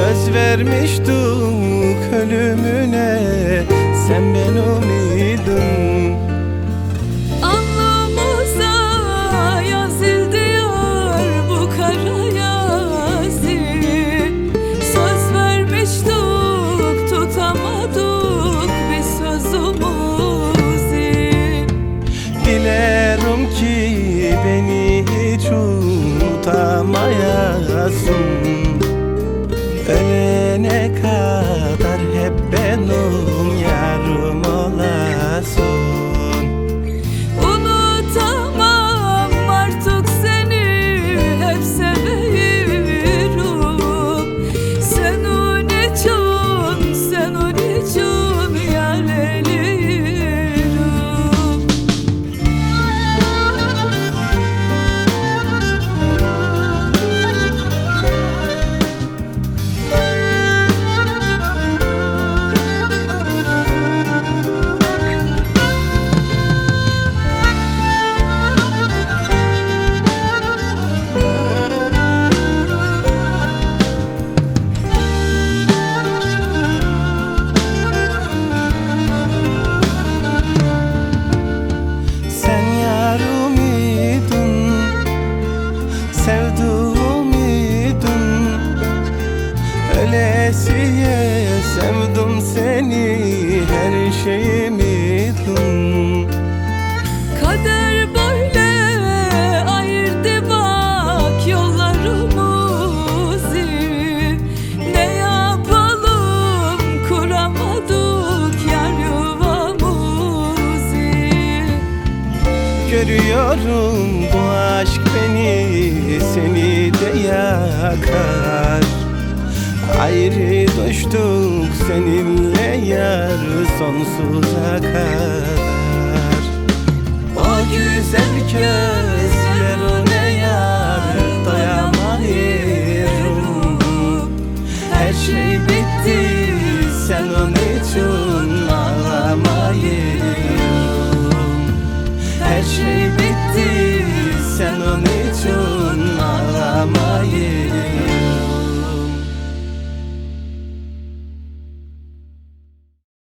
Söz vermiştik ölümüne, sen benim idin. Alnımıza yazıldı yar bu kara yazı. Söz vermiştik, tutamadık biz sözümüzü. Dilerim ki beni hiç unutamayasın. Ölene kadar hep benim yarım olasın. Unutamam artık seni, hep seviyorum. Senin için yar eliyorum. Ölesiye sevdim seni, her şeyimdin. Kader böyle ayırdı bak yollarımızı. Ne yapalım, kuramadık yar yuvamızı. Görüyorum bu aşk beni, seni de yakar. Ayrı düştük seninle yar sonsuza kadar. O güzel köy